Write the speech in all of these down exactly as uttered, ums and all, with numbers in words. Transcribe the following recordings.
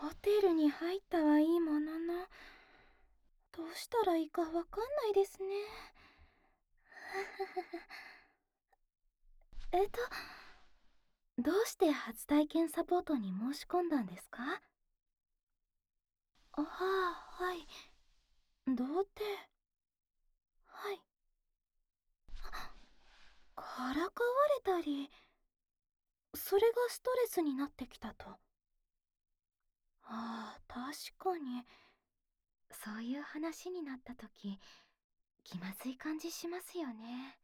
ホテルに入ったはいいものの、どうしたらいいかわかんないですね。えっと、どうして初体験サポートに申し込んだんですか？ああ、はい。どうって。はい。からかわれたり、それがストレスになってきたと。ああ、確かに。そういう話になった時、気まずい感じしますよね。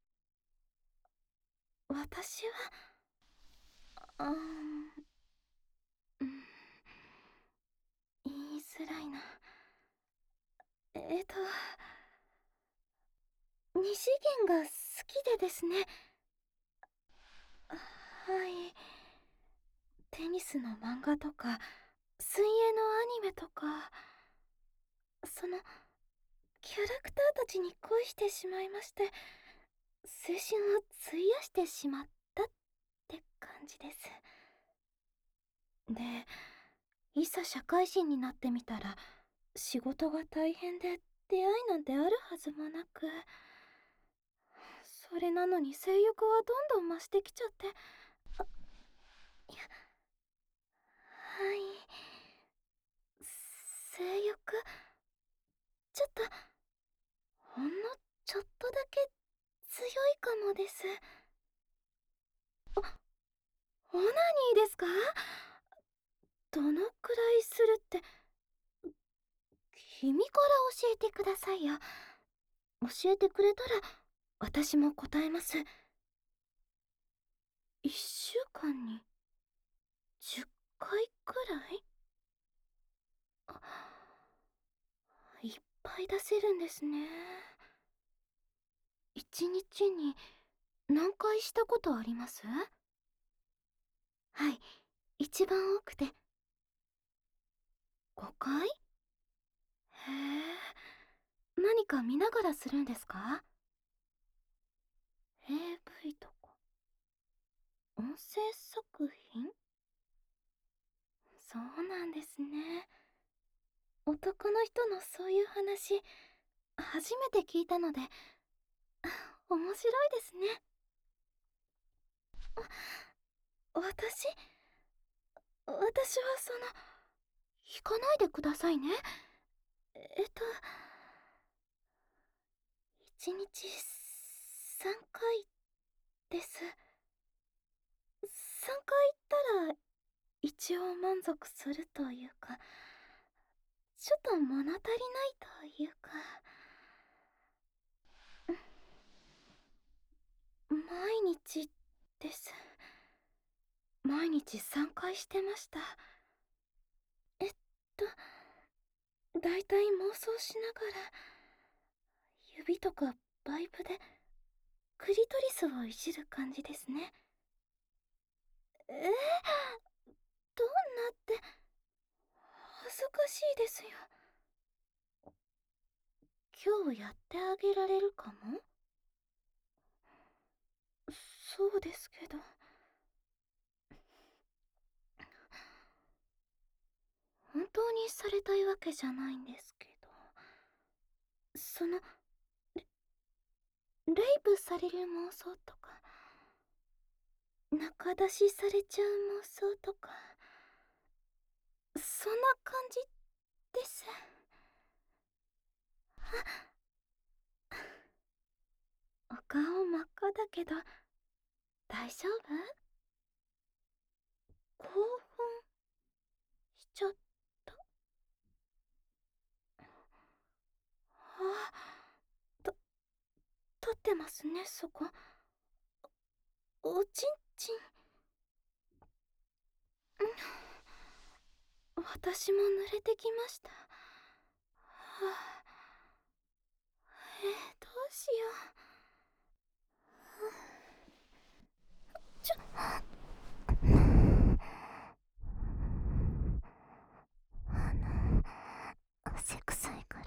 私は、あーん、うん、言いづらいな。えっと、二次元が好きでですね。はい。テニスの漫画とか、水泳のアニメとか、その、キャラクターたちに恋してしまいまして、青春を費やしてしまったって感じです。で、いざ社会人になってみたら、仕事が大変で出会いなんてあるはずもなく、それなのに性欲はどんどん増してきちゃって、あ、いや、はい、性欲、ちょっと、ほんのちょっとだけ強いかもです。あ、オナニーですか？どのくらいするって、君から教えてくださいよ。教えてくれたら私も答えます。いっしゅうかんにじゅっかいくらい？あ、いっぱい出せるんですね。いちにちに何回したことあります？はい、一番多くてごかい？へえ、何か見ながらするんですか？ エーブイ とか音声作品？そうなんですね。男の人のそういう話、初めて聞いたので、面白いですね。私、私はその、引かないでくださいね。えっと、いちにちさんかいです。さんかい行ったら、一応満足するというか、ちょっと物足りないというか、毎日です。毎日さんかいしてました。えっと、だいたい妄想しながら、指とかバイブでクリトリスをいじる感じですね。えー、どんなって、恥ずかしいですよ。今日やってあげられるかも？そうですけど。本当にされたいわけじゃないんですけど。その、レ、レイプされる妄想とか、中出しされちゃう妄想とか、そんな感じです。お顔真っ赤だけど、大丈夫？興奮しちゃった？あ、と、立ってますね、そこ。おちんちん。私も濡れてきました。はあ、えー、どうしよう。ちょ、あの、汗臭いから。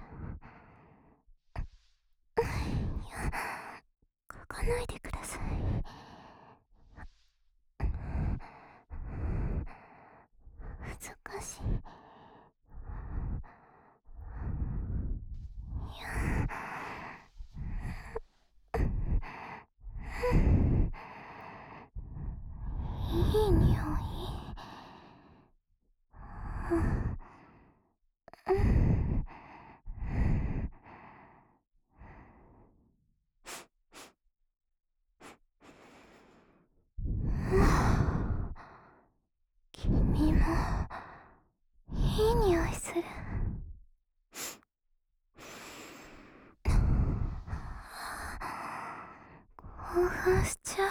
いや、書かないでください。恥ずかしい。 いい匂い。うん。君もいい匂いする。興奮しちゃう。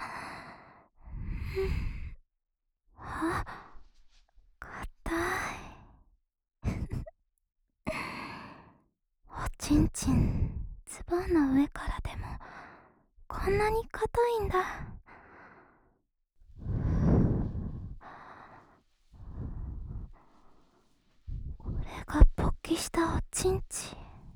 あ、硬い。おちんちん、ズボンの上からでもこんなに硬いんだ。これが勃起したおちんち。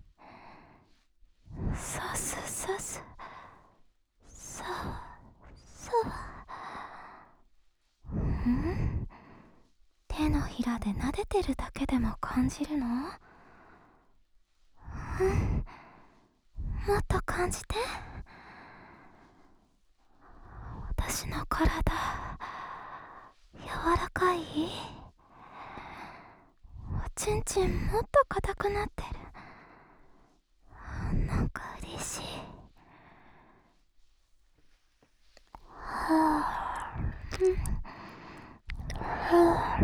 さすさす、さわさわ。ん？手のひらで撫でてるだけでも感じるの？うん、もっと感じて。私の体、柔らかい？おちんちんもっと硬くなってる。なんか嬉しい。はあ、うん、はあ、うん、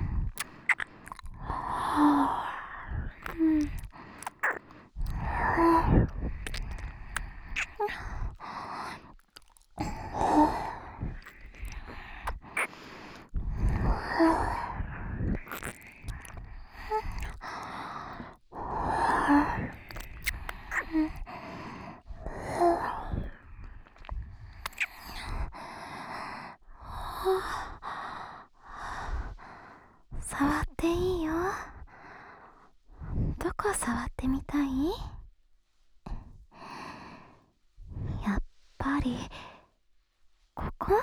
はあ、うん、はあ、触っていいよ。どこ触ってみたい？やっぱりここ？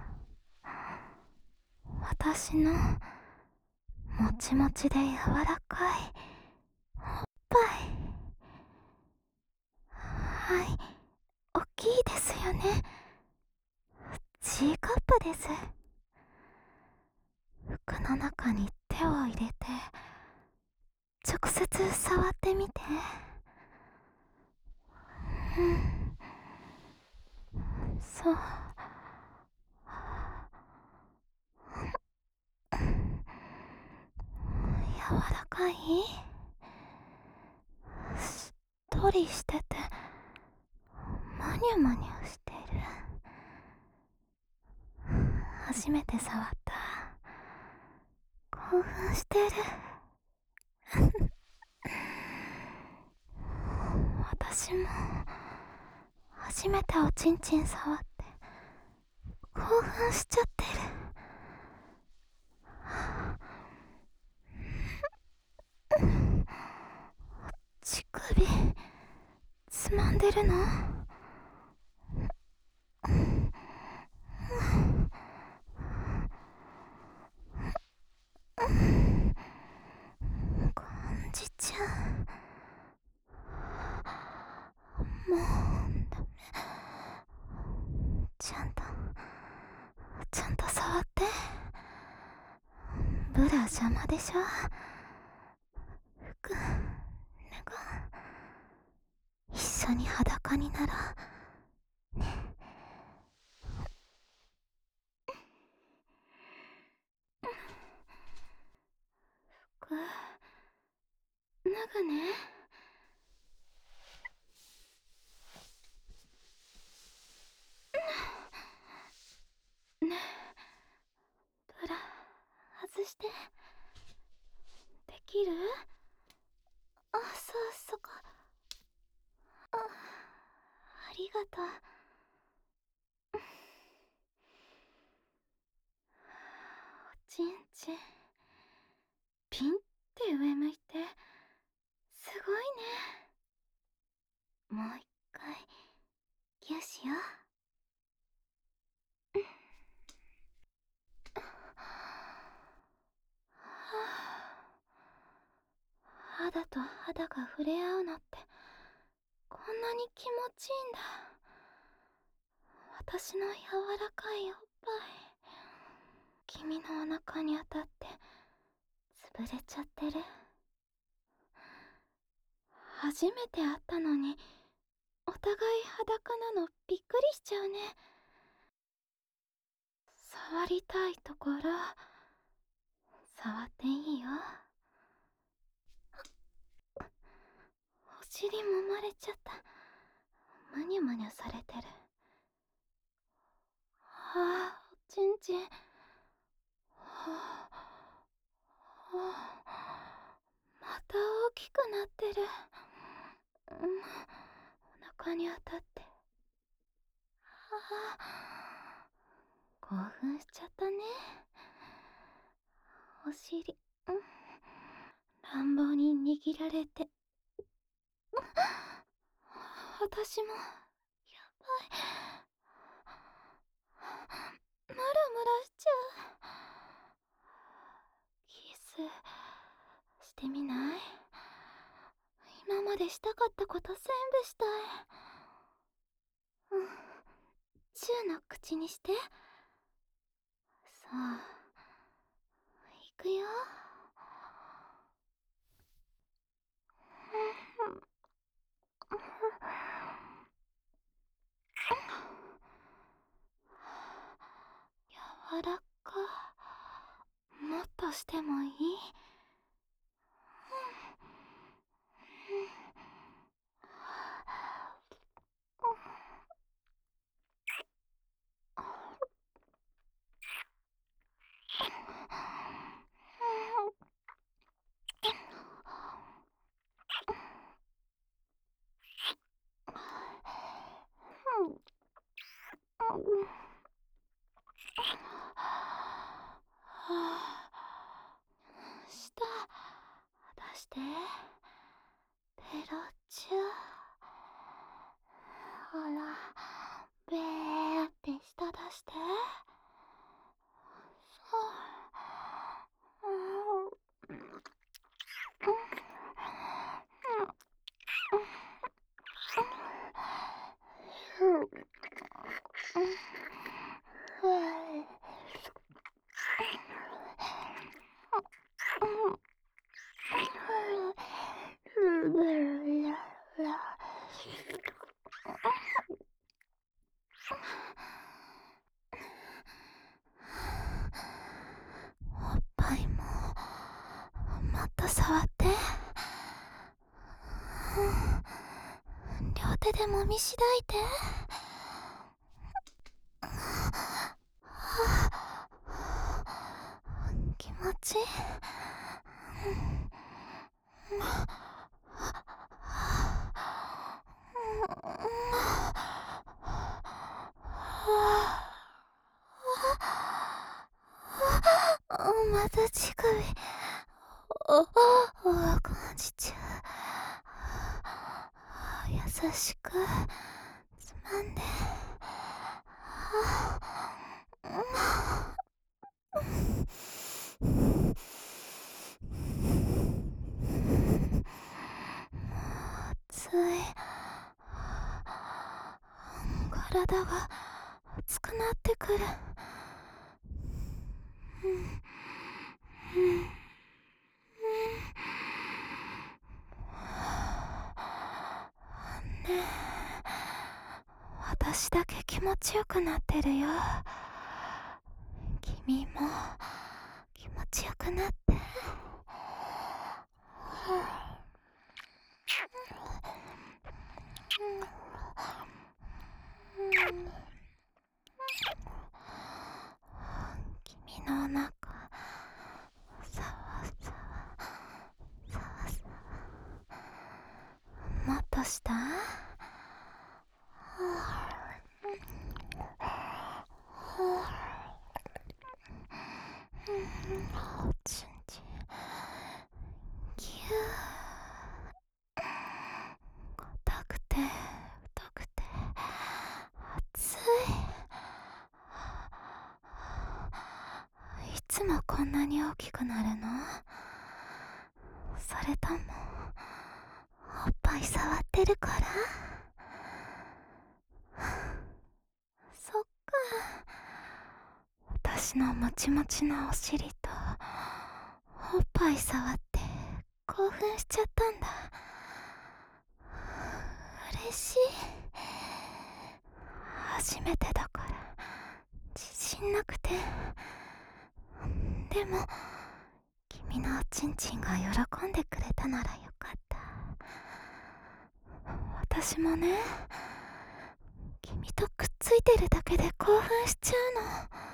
私のもちもちで柔らかいおっぱい。はい、大きいですよね。G カップです。服の中に手を入れて直接触ってみて。うん、そう。柔らかい？しっとりしててマニュマニュしてる。初めて触った。興奮してる。私も初めておちんちん触って興奮しちゃってる。乳首つまんでるの？感じちゃう。もうダメ。ちゃんとちゃんと触って。ブラ邪魔でしょ。服脱ごう。一緒に裸になろうね。服脱ぐね。ねえ、ブラ外して。できる？あ、そうそこ。あ、ありがとう。おちんちんピンって上向いてすごいね。もう一回ギューしよう。肌と肌が触れ合うのってこんなに気持ちいいんだ。私の柔らかいおっぱい。 に当たって潰れちゃってる。初めて会ったのにお互い裸なのびっくりしちゃうね。触りたいところ触っていいよ。お尻揉まれちゃった。むにゅむにゅされてる。ああ、おちんちん。はあ、はあ、また大きくなってる。うん、お腹に当たって。ああ、興奮しちゃったね。お尻、うん、乱暴に握られて。私もやばい。ムラムラしちゃう。キスしてみない？今までしたかったこと全部したい。うん、チューの口にして。さあ、いくよ。柔らか。もっとしてもいい？舌出して。ペロチュー。ほら、べーって舌出して。そう。うん、おっぱいももっと触って。両手でもみしだいて。気持ちいい。また乳首おお感じちゃう。優しくつまんで。熱い。体が熱くなってくる。うんうんうんねえ、私だけ気持ちよくなってるよ。君も気持ちよくなって。君のお腹さわさわさわさわ、もっとした？おちんちんぎゅー、硬くて太くて熱い。いつもこんなに大きくなるの？それともおっぱい触ってるから？そっか、私私のもちもちのお尻とおっぱい触って興奮しちゃったんだ。嬉しい。初めてだから自信なくて。でも君のおちんちんが喜んでくれたならよかった。私もね、君とくっついてるだけで興奮しちゃうの。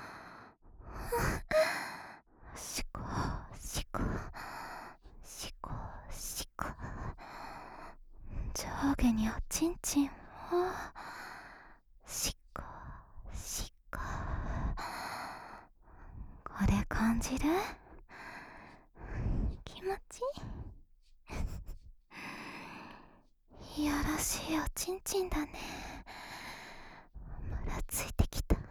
しこしこしこしこ、上下におちんちんをしこしこ。これ感じる？気持ちいいやらしいおちんちんだね。むらついてきた。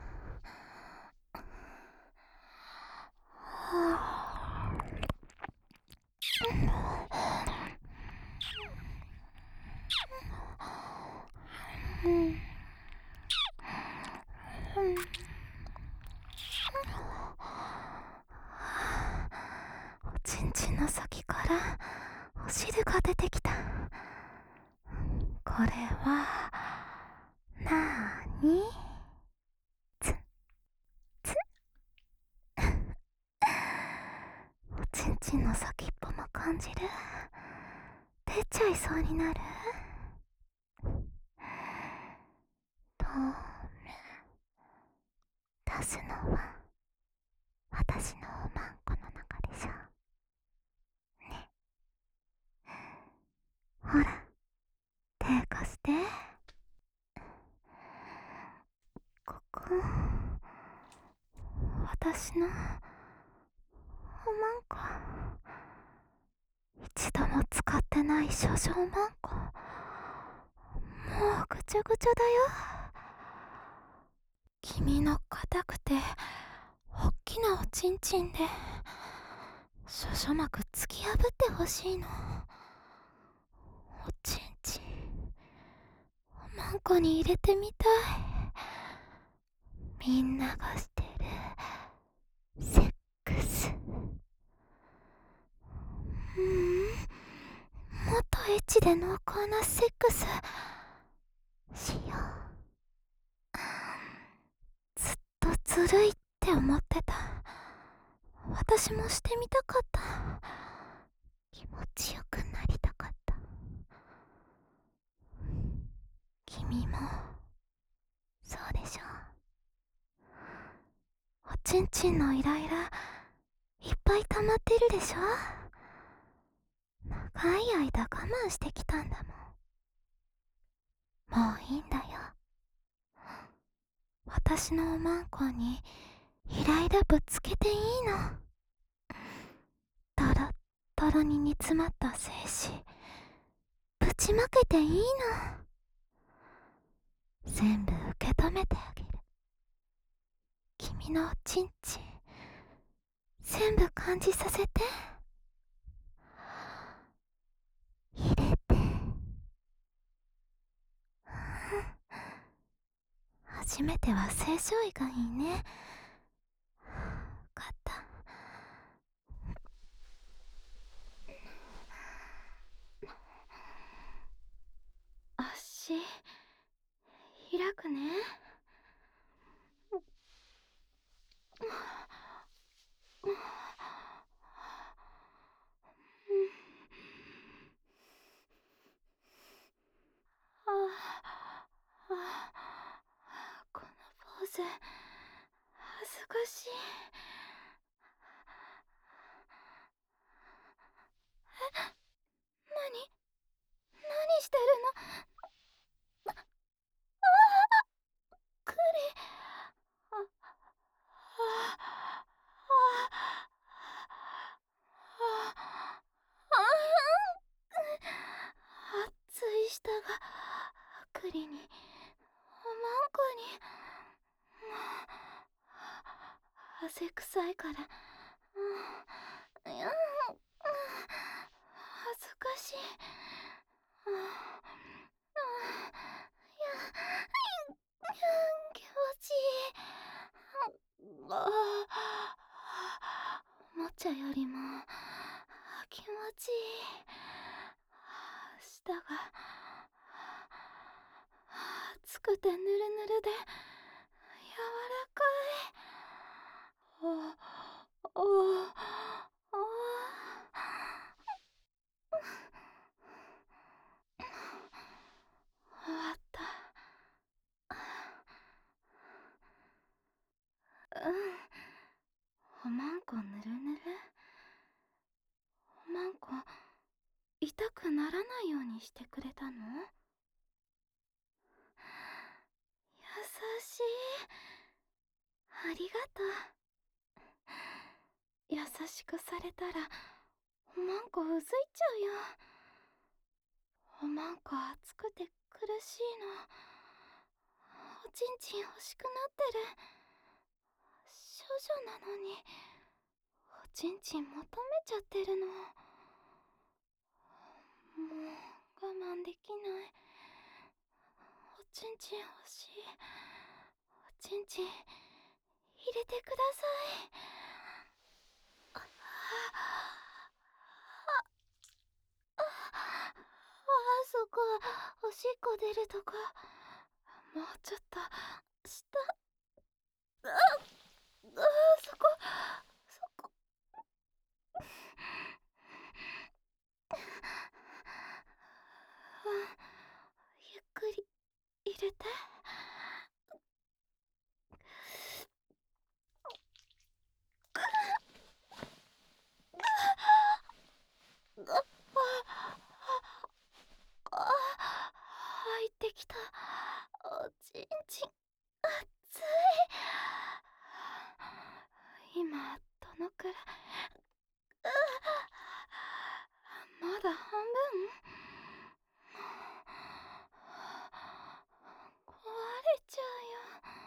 うん、おちんちんの先からお汁が出てきた。これはなーに？つつおちんちんの先っぽも感じる？出ちゃいそうになる？どうめ出すのは私のおまんこの中でしょね。ほら、手貸して。ここ私のおまんこ、一度も使ってない処女おまんこ、もうぐちゃぐちゃだよ。君の硬くておっきなおちんちんで処女膜突き破ってほしいの。おちんちんおまんこに入れてみたい。みんながしてるセックス。うーん、もっとエッチで濃厚なセックスしよう。ずっとずるいって思ってた。私もしてみたかった。気持ちよくなりたかった。君もそうでしょ？おちんちんのイライラいっぱい溜まってるでしょ？長い間我慢してきたんだもん。もういいんだよ。私のおまんこにイライラぶつけていいの。トロットロに煮詰まった精子ぶちまけていいの。全部受け止めてあげる。君のおちんちん全部感じさせて。入れて。初めては正常位がいいね。わかった。足開くね。ああ、このポーズ恥ずかしい。え、なに何してるの？ああ、クリ。あああああ熱い舌がクリにおまんこに。汗臭いから、うん、いや、恥ずかしい。ああ、いや、気持ちいい。 あー、おもちゃよりも気持ちいい。舌が熱くてぬるぬるで柔らかい。おおお終わった。うん。おまんこぬるぬる。おまんこ痛くならないようにしてくれたの？優しい。ありがとう。優しくされたらおまんこうずいちゃうよ。おまんこ熱くて苦しいの。おちんちん欲しくなってる。少女なのにおちんちん求めちゃってるの。もう我慢できない。おちんちん欲しい。おちんちん入れてください。ああそこおしっこ出るとこ。もうちょっと下。ああそこそこ。ゆっくり入れて。入ってきた。おちんちん熱い。今どのくらい？まだ半分？壊れちゃうよ。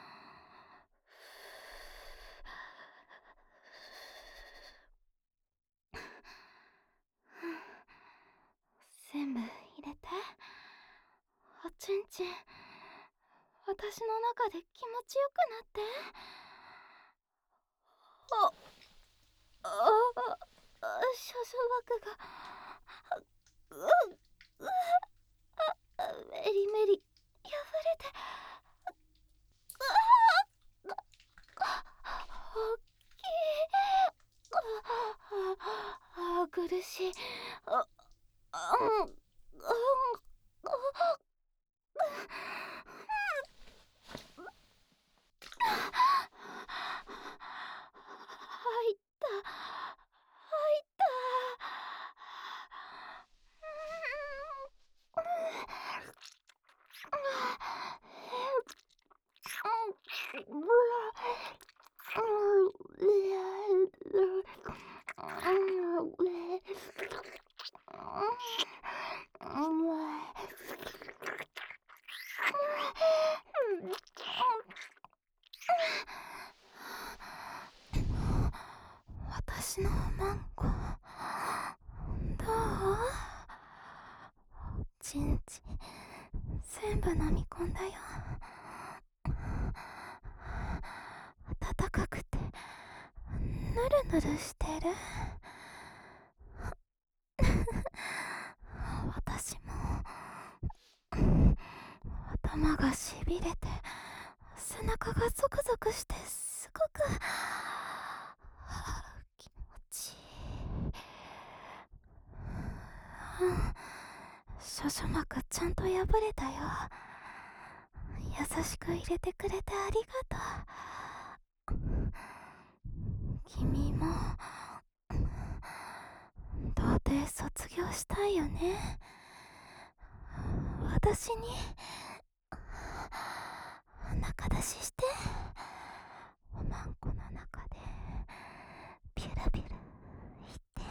全部入れて。おちんちん私の中で気持ちよくなって。あああ少女膜がうううメリメリ破れて。大きい。ああ苦しい。ああうんうん入った入った私のマンゴーどう？ちんちん全部飲み込んだよ。暖かくてぬるぬるしてる。私も頭がしびれて背中がゾクゾクしてすごく気持ちいい。少女膜ちゃんと破れたよ。優しく入れてくれてありがとう。君も童貞卒業したいよね。私に仲出しして。おまんこの中でビュルビュル言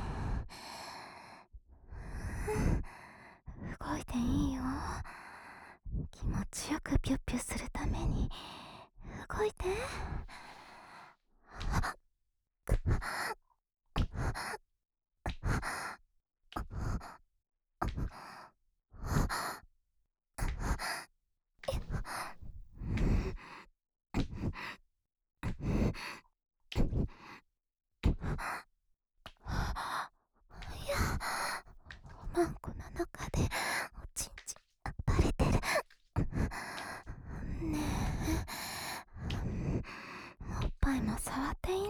って。動いていいよ。気持ちよくピュッピュするために動いて。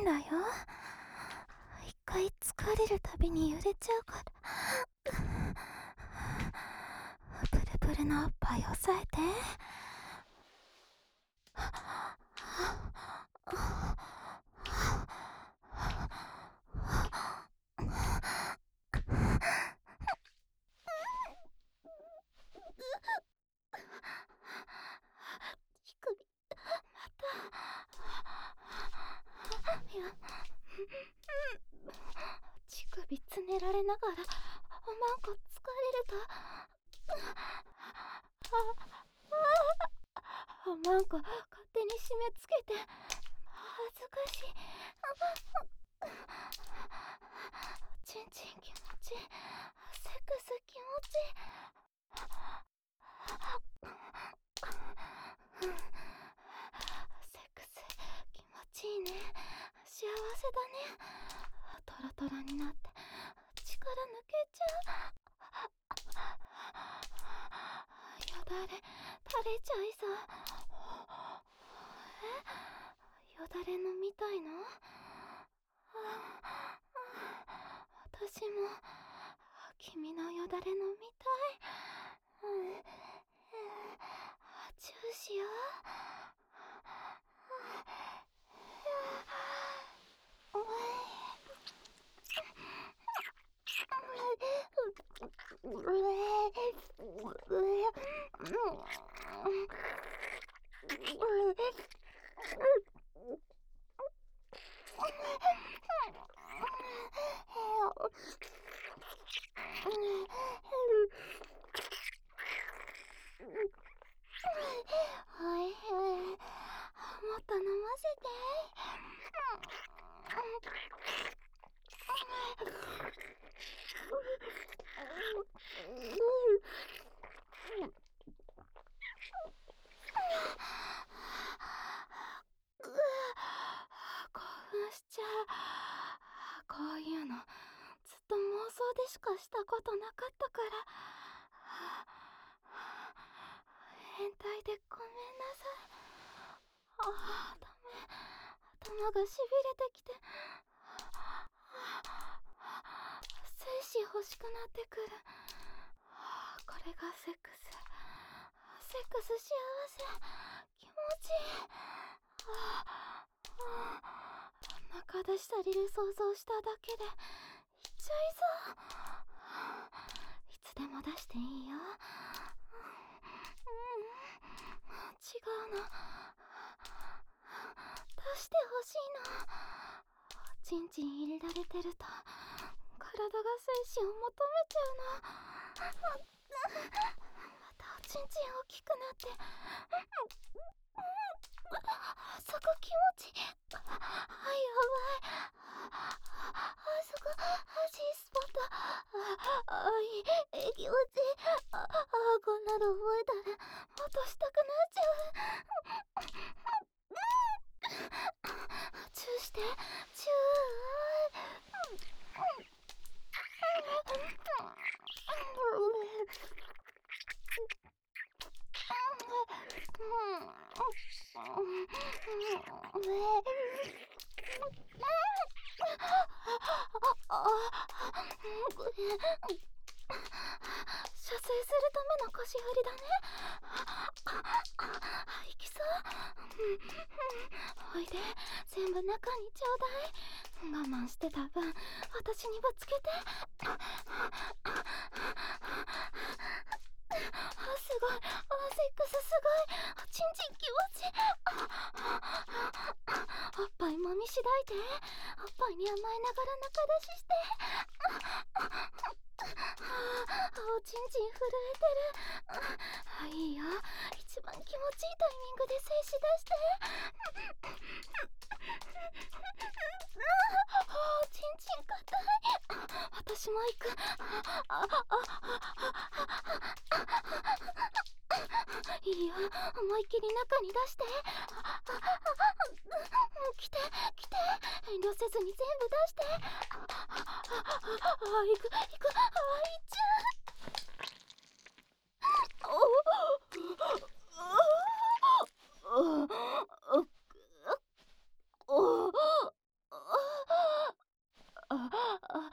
んだよ。一回疲れるたびに揺れちゃうから。プルプルのおっぱい押さえて。乳首また。いや、乳首つねられながらおまんこ疲れるとおまんこ勝手に締め付けて恥ずかしい。ちんちん気持ちいい。セックス気持ちいい。セックス気持ちいいね。幸せだね。トロトロになって力抜けちゃう。よだれ垂れちゃいそう。え、よだれ飲みたいの？私も君のよだれ飲みたい。うん、チューしよう。おい、もっと飲ませて。興奮しちゃう。こういうのずっと妄想でしかしたことなかったから。変態でごめんなさい。ああ、ダメ。頭がしびれてきて精子欲しくなってくる。これがセックス。セックス幸せ。気持ちいい。中出しされる想像しただけでいっちゃいそう。いつでも出していいよ。うん、違うの。出してほしいの。チンチン入れられてると体が精子を求めちゃうの。またおちんちん大きくなってそこ気持ちいい。あ、やばい。あそこ足スポット。あ、いい。気持ちいい。あ、こんなの覚えたらもっとしたくなっちゃう。チューして。チュ射精するための腰振りだね。いきそう。おいで、全部中にちょうだい。我慢してた分私にぶつけて。すごい。セックスすごい。ちんちん気持ちいい。おっぱいもみしだいて。おっぱいに甘えながら中出しして。おちんちん震えてる。いいよ。一番気持ちいいタイミングで精子出して。おちんちん硬い。私も行く。いいよ。思いっきり中に出して。来て来て。遠慮せずに全部出して。行く行く。あ、いっちゃう。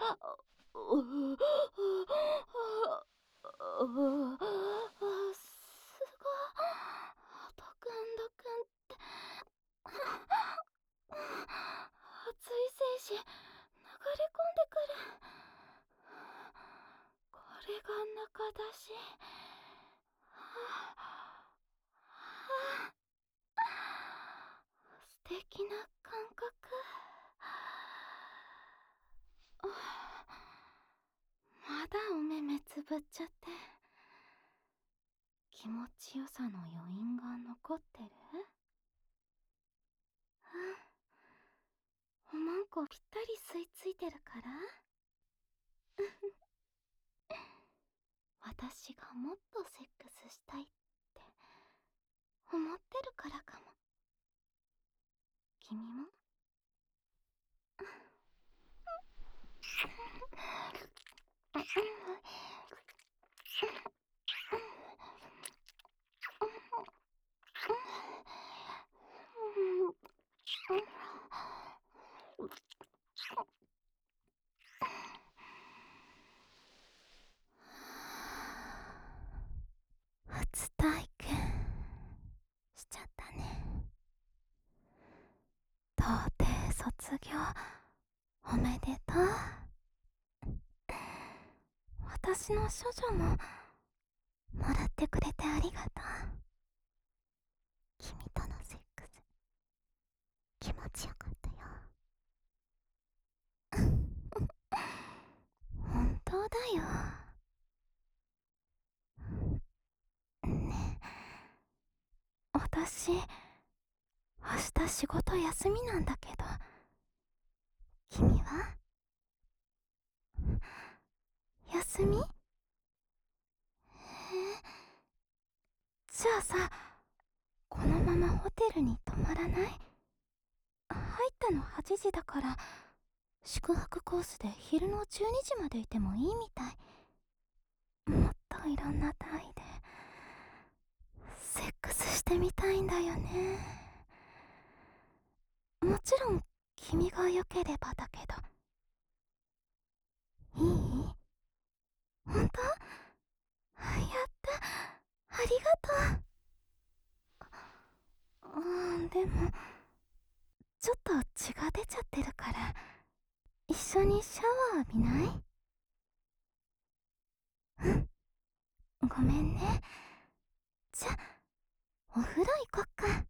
ドクンドクンって熱い精子流れ込んでくる。これが中出し。素敵な感覚。まだお目目つぶっちゃって。気持ちよさの余韻が残ってる？うん。おまんこぴったり吸い付いてるから私がもっとセックスしたいって思ってるからかも。君も？初体験しちゃったね。童貞卒業おめでとう。私の処女ももらってくれてありがとう。君とのセックス気持ちよかったよ。本当だよ。ねえ、私明日仕事休みなんだけど、君は？休み？えー、じゃあさ、このままホテルに泊まらない？入ったのはちじだから宿泊コースで昼のじゅうにじまでいてもいいみたい。もっといろんな単位でセックスしてみたいんだよね。もちろん君が良ければだけど。いい？ほんと？やった、ありがとう。うん、でもちょっと血が出ちゃってるから一緒にシャワー浴びない？うん、ごめんね。じゃ、お風呂行こっか。